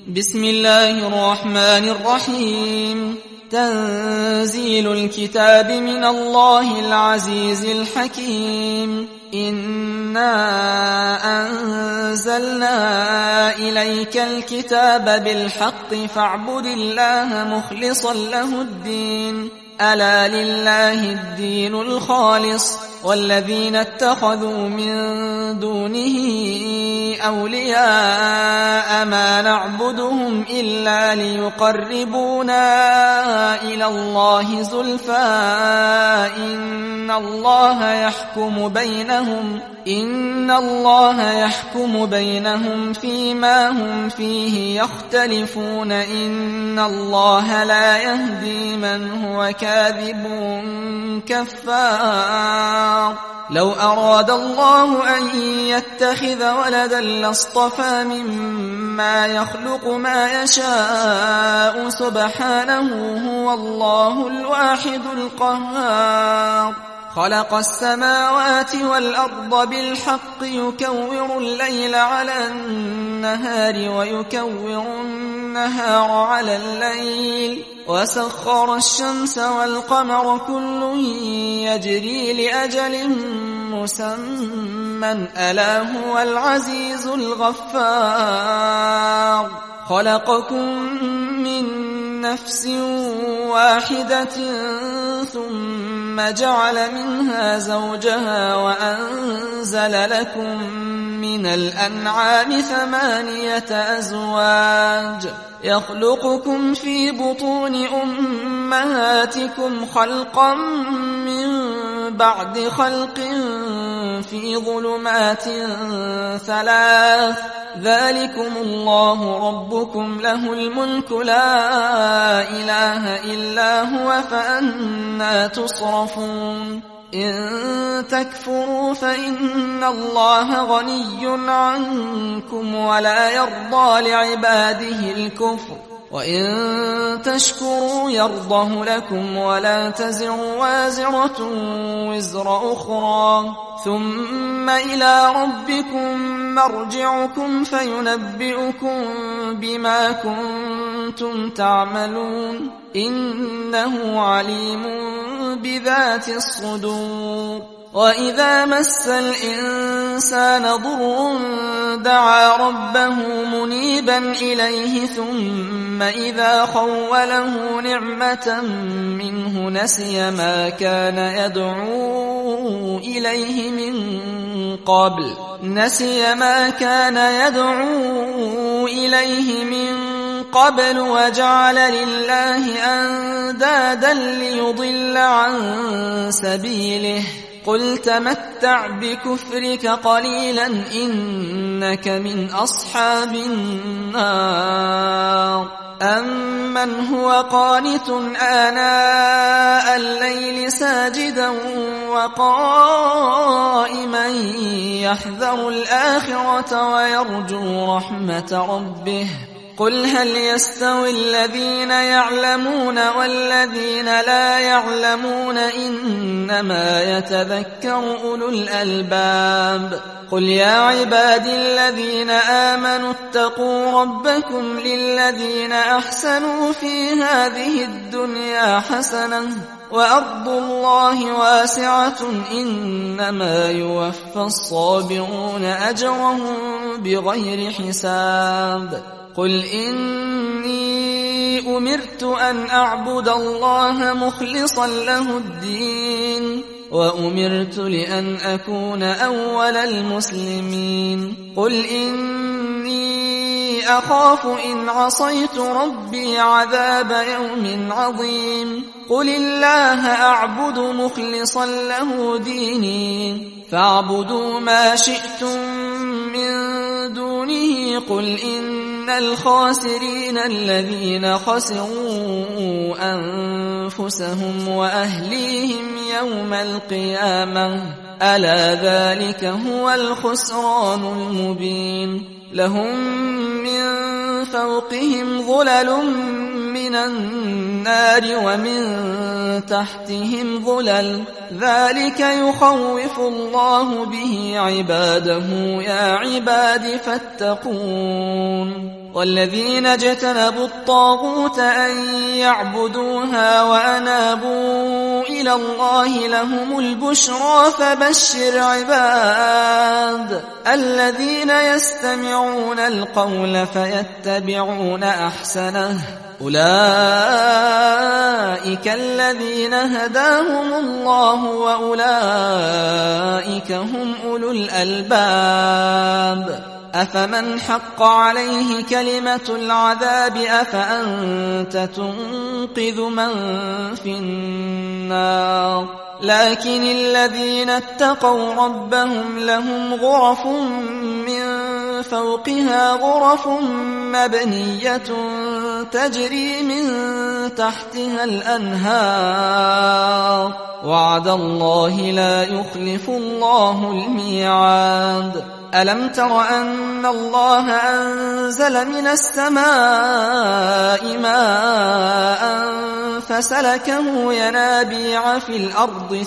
بسم الله الرحمن الرحيم. تنزيل الكتاب من الله العزيز الحكيم. إنا أنزلنا إليك الكتاب بالحق فاعبد الله مخلصا له الدين. ألا لله الدين الخالص والذين اتخذوا من دونه أولياء ما نعبدهم إلا ليقربونا إلى الله زلفى إن الله يحكم بينهم فيما هم فيه يختلفون إن الله لا يهدي من هو كاذب كفار. لو أراد الله أن يتخذ ولدا لاصطفى مما يخلق ما يشاء سبحانه هو الله الواحد القهار. خلق السماوات والأرض بالحق يكور الليل على النهار ويكور النهار على الليل وسخر الشمس والقمر كل يجري لأجل مسمى ألا هو العزيز الغفار. خلقكم من نفس واحدة ثم جعل منها زوجها وأنزل لكم من الأنعام 8 أزواج يخلقكم في بطون أمهاتكم خلقا من بعد خلق في ظلمات 3 ذلكم الله ربكم له الملك لا إله إلا هو فأنى تصرفون. إن تكفروا فإن الله غني عنكم ولا يرضى لعباده الكفر وإن تشكروا يرضه لكم ولا تزر وازرة وزر أخرى ثم إلى ربكم مرجعكم فينبئكم بما كنتم تعملون إنه عليم بذات الصدور. وإذا مس الإنسان ضر دعا ربه منيبا إليه ثم إذا خوله نعمة منه نسي ما كان يدعو إليه من قبل وجعل لله أندادا ليضل عن سبيله. قل تمتع بكفرك قليلا إنك من أصحاب النار. أمن هو قانت آناء الليل ساجدا وقائما يحذر الآخرة ويرجو رحمة ربه قل هل يستوي الذين يعلمون والذين لا يعلمون إنما يتذكر أولو الألباب. قل يا عبادي الذين آمنوا اتقوا ربكم للذين أحسنوا في هذه الدنيا حسنة وأرض الله واسعة إنما يوفى الصابرون أجرهم بغير حساب. قل إني أمرت أن أعبد الله مخلصا له الدين وأمرت لأن أكون أول المسلمين. قل إني أخاف إن عصيت ربي عذاب يوم عظيم. قل الله أعبد مخلصا له ديني فاعبدوا ما شئتم من دونه. قل إن الخاسرين الذين خسروا أنفسهم وأهليهم يوم القيامة ألا ذلك هو الخسران المبين. لهم من فوقهم ظلل من النار ومن تحتهم ظلل ذلك يخوف الله به عباده يا عباد فاتقون. والذين اجتنبوا الطاغوت أن يعبدوها وأنابوا إلى الله لهم البشرى فبشر عباد الذين يستمعون القول فيتبعون أحسنه أولئك الذين هداهم الله وأولئك هم أولو الألباب أفمن حق عليه كلمة العذاب أفأنت تنقذ من في النار لكن الذين اتقوا ربهم لهم غرف من فوقها غرف مبنية تجري من تحتها الأنهار وعد الله لا يخلف الله الميعاد ألم تر أن الله أنزل من السماء ماء فسلكه ينابيع في الأرض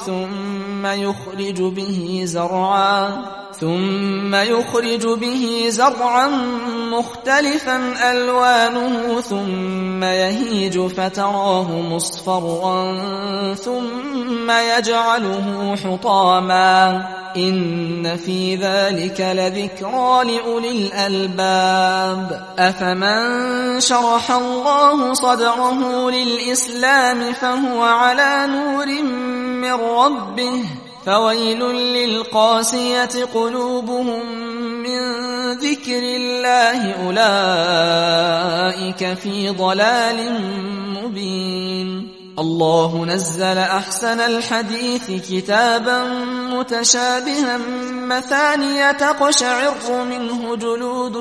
ثم يخرج به زرعا مختلفا ألوانه ثم يهيج فتراه مصفرا ثم يجعله حطاما إن في ذلك لذكرى لأولي الألباب أفمن شرح الله صدره للإسلام فهو على نور من ربه فويل للقاسية قلوبهم من ذكر الله أولئك في ضلال مبين الله نزل أحسن الحديث كتابا متشابها مثانية تقشعر منه جلود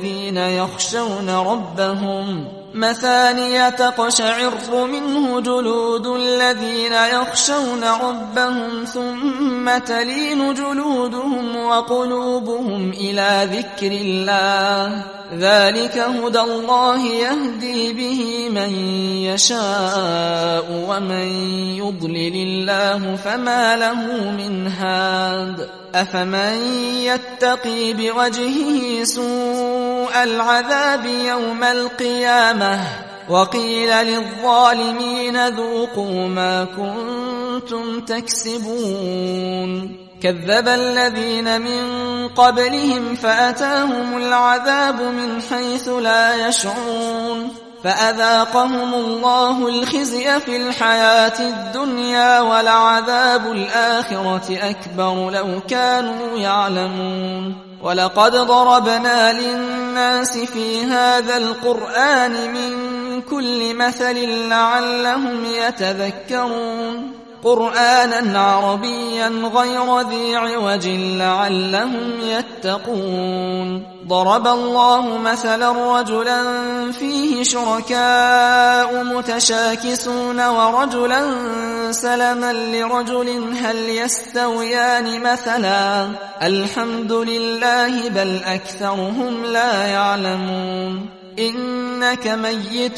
الذين يخشون ربهم ثم تلين جلودهم وقلوبهم إلى ذكر الله ذلك هدى الله يهدي به من يشاء ومن يضلل الله فما له من هاد أفمن يتقي بوجهه سوء العذاب يوم القيامة وقيل للظالمين ذوقوا ما كنتم تكسبون كذب الذين من قبلهم فأتاهم العذاب من حيث لا يشعرون فأذاقهم الله الخزي في الحياة الدنيا ولعذاب الآخرة أكبر لو كانوا يعلمون ولقد ضربنا للناس في هذا القرآن من كل مثل لعلهم يتذكرون قرآنا عربيا غير ذي عوج لعلهم يتقون ضرب الله مثلا رجلا فيه شركاء متشاكسون ورجلا سلما لرجل هل يستويان مثلا الحمد لله بل أكثرهم لا يعلمون إنك ميت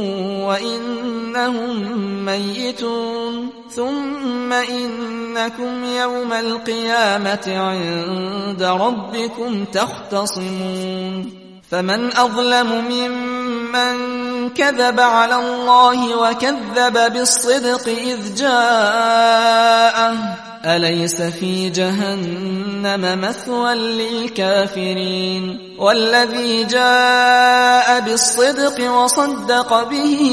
وإنهم ميتون ثم إنكم يوم القيامة عند ربكم تختصمون فمن أظلم ممن كذب على الله وكذب بالصدق إذ جاءه أليس في جهنم مثوى للكافرين والذي جاء بالصدق وصدق به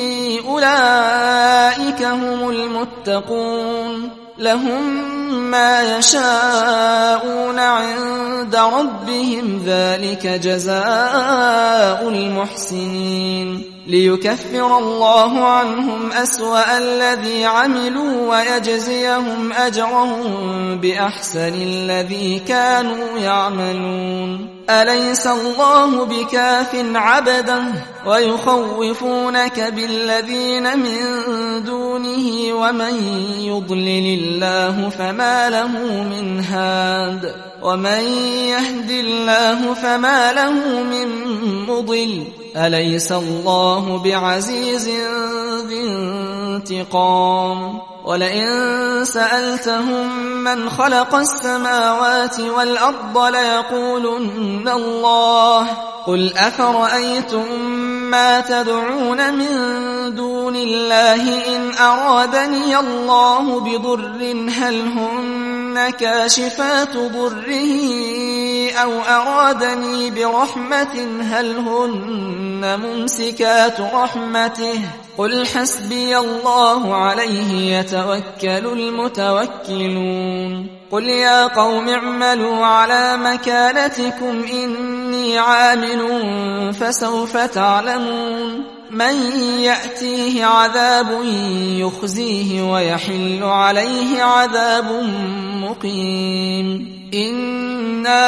أولئك هم المتقون لهم ما يشاءون عند ربهم ذلك جزاء المحسنين ليكفر الله عنهم أسوأ الذي عملوا ويجزيهم أجرهم بأحسن الذي كانوا يعملون أليس الله بكاف عبده ويخوفونك بالذين من دونه ومن يضلل الله فما له من هاد ومن يهد الله فما له من مضل أليس الله بعزيز ذي انتقام ولئن سألتهم من خلق السماوات والأرض ليقولن الله قل أفرأيتم ما تدعون من دون الله إن أرادني الله بضر هل هن كاشفات ضره أو أرادني برحمة هل هن ممسكات رحمته قل حسبي الله عليه يتوكل المتوكلون قل يا قوم اعملوا على مكانتكم إني عامل فسوف تعلمون من يأتيه عذاب يخزيه ويحل عليه عذاب مقيم إنا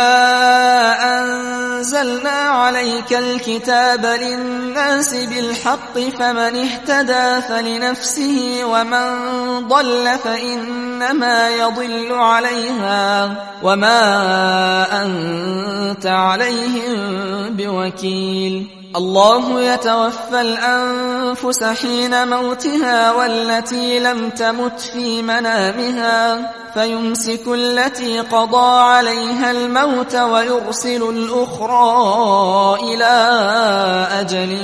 أنزلنا عليك الكتاب للناس بالحق فمن اهتدى فلنفسه ومن ضل فإنما يضل عليها وما أنت عليهم بوكيل الله يتوفى الأنفس حين موتها والتي لم تمت في منامها فيمسك التي قضى عليها الموت ويرسل الأخرى إلى أجل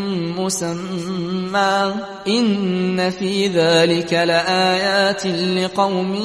مسمى إن في ذلك لآيات لقوم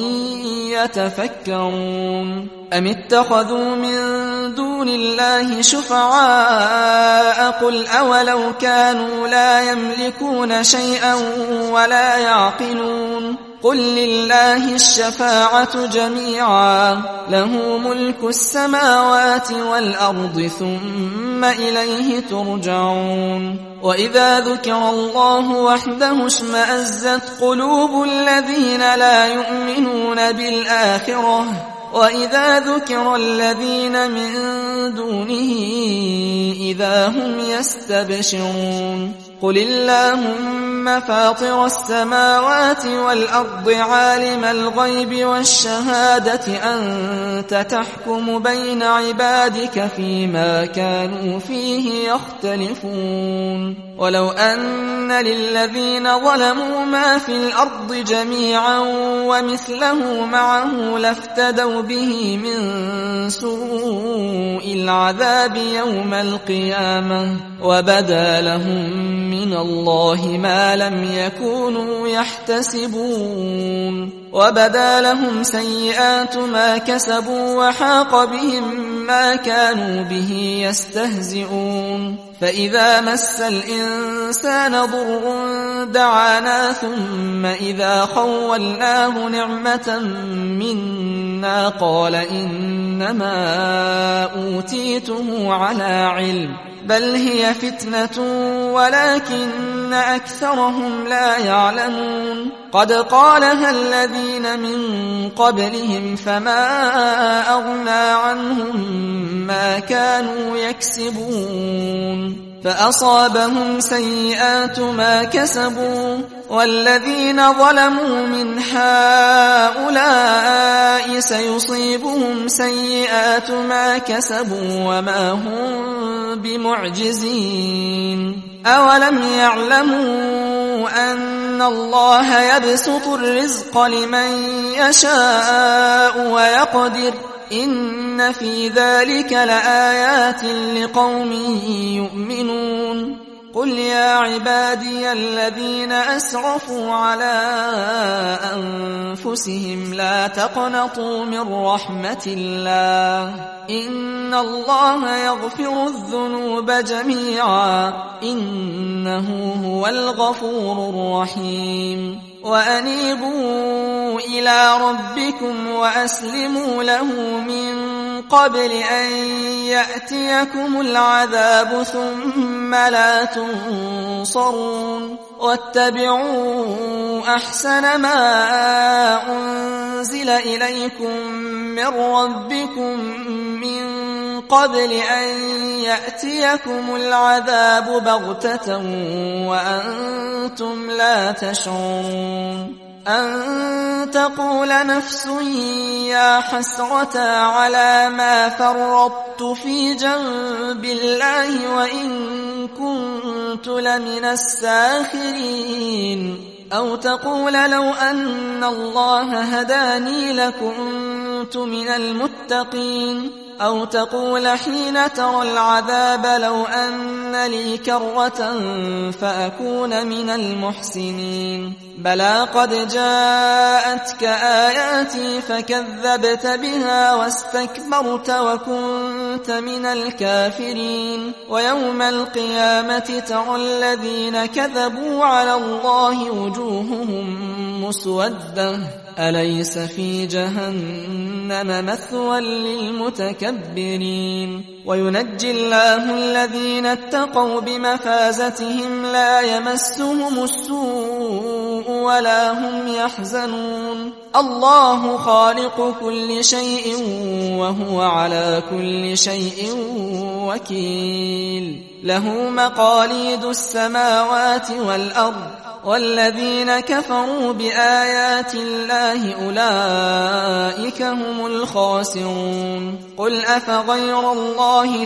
يتفكرون أم اتخذوا من دون الله شفعاء قل أولو كانوا لا يملكون شيئا ولا يعقلون قل لله الشفاعة جميعا له ملك السماوات والأرض ثم إليه ترجعون وإذا ذكر الله وحده اشمأزت قلوب الذين لا يؤمنون بالآخرة وإذا ذكر الذين من دونه إذا هم يستبشرون قل اللهم فاطر السماوات والأرض عالم الغيب والشهادة أنت تحكم بين عبادك فيما كانوا فيه يختلفون ولو أن للذين ظلموا ما في الأرض جميعا ومثله معه لافتدوا به من سوء العذاب يوم القيامة وبدا لهم من الله ما لم يكونوا يحتسبون وبدا لهم سيئات ما كسبوا وحاق بهم ما كانوا به يستهزئون فإذا مس الإنسان ضر دعانا ثم إذا خولناه نعمة منا قال إنما أوتيته على علم بل هي فتنة ولكن أكثرهم لا يعلمون قد قالها الذين من قبلهم فما أغنى عنهم ما كانوا يكسبون فأصابهم سيئات ما كسبوا والذين ظلموا من هؤلاء سيصيبهم سيئات ما كسبوا وما هم بمعجزين أولم يعلموا أن الله يبسط الرزق لمن يشاء ويقدر إن في ذلك لآيات لقوم يؤمنون قل يا عبادي الذين أسرفوا على أنفسهم لا تقنطوا من رحمة الله إن الله يغفر الذنوب جميعا إنه هو الغفور الرحيم وأنيبوا إلى ربكم وأسلموا له من قبل أن يأتيكم العذاب ثم لا تنصرون واتبعوا أحسن ما أنزل إليكم من ربكم من قبل أن يأتيكم العذاب بغتة وأنتم لا تشعرون أن تقول نفس يا حسرة على ما فرطت في جنب الله وإن كنت لمن الساخرين أو تقول لو أن الله هداني لكنت من المتقين أو تقول حين ترى العذاب لو أن لي كرة فأكون من المحسنين بلى قد جاءتك آياتي فكذبت بها واستكبرت وكنت من الكافرين ويوم القيامة ترى الذين كذبوا على الله وجوههم مسودة أليس في جهنم مثوى للمتكبرين وينجي الله الذين اتقوا بمفازتهم لا يمسهم السوء ولا هم يحزنون الله خالق كل شيء وهو على كل شيء وكيل له مقاليد السماوات والأرض والذين كفروا بآيات الله أولئك هم الخاسرون قل أفغير الله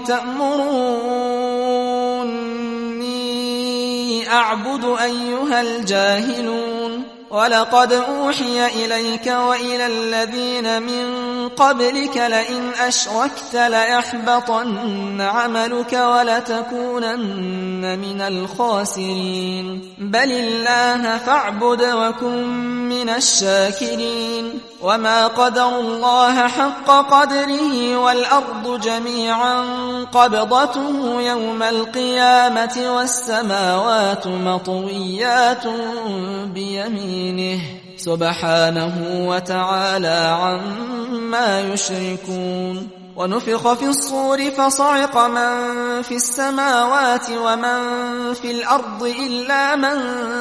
تأمروني أعبد أيها الجاهلون ولقد أوحي إليك وإلى الذين من قبلك لئن أشركت ليحبطن عملك ولتكونن من الخاسرين بل الله فاعبد وكن من الشاكرين وما قدروا الله حق قدره والأرض جميعا قبضته يوم القيامة والسماوات مطويات بيمينه سبحانه وتعالى عما يشركون ونفخ في الصور فصعق من في السماوات ومن في الأرض إلا من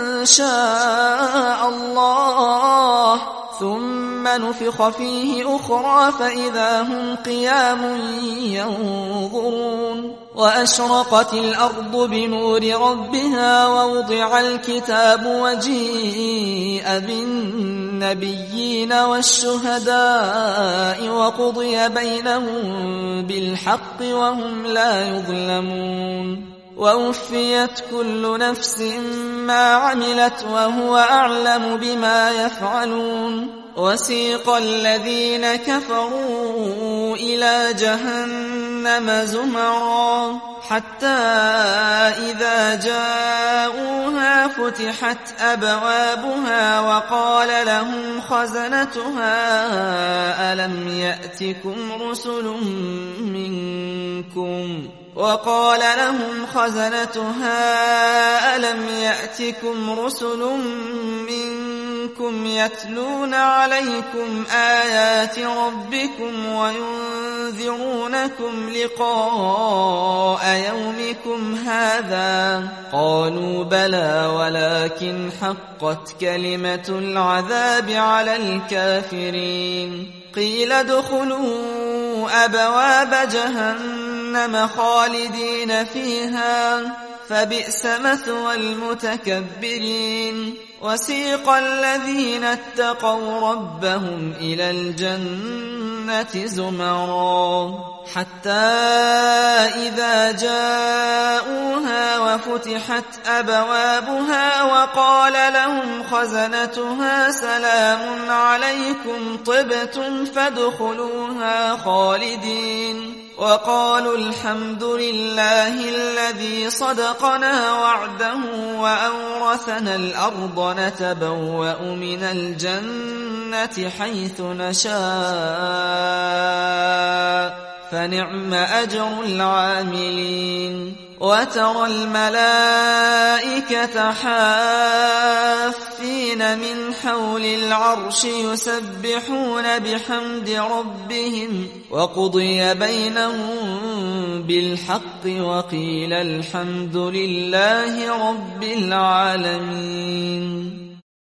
شاء الله ثم نفخ فيه أخرى فإذا هم قيام ينظرون وأشرقت الأرض بنور ربها ووضع الكتاب وجيء بالنبيين والشهداء وقضي بينهم بالحق وهم لا يظلمون ووفيت كل نفس ما عملت وهو أعلم بما يفعلون وسيق الذين كفروا إلى جهنم زمرا حتى إذا جاءوها فتحت أبوابها وقال لهم خزنتها ألم يأتكم رسل منكم يتلون عليكم آيات ربكم وينذرونكم لقاء يومكم هذا قالوا بلى ولكن حقت كلمة العذاب على الكافرين قيل ادخلوا أبواب جهنم خالدين فيها فبئس مثوى المتكبرين وسيق الذين اتقوا ربهم إلى الجنة زمرا حتى إذا جاءوها وفتحت أبوابها وقال لهم خزنتها سلام عليكم طبتم فادخلوها خالدين وقالوا الحمد لله الذي صدقنا وعده وأورثنا الأرض نتبوأ من الجنة حيث نشاء فنعم أجر العاملين وترى الملائكة حافين من حول العرش يسبحون بحمد ربهم وقضي بينهم بالحق وقيل الحمد لله رب العالمين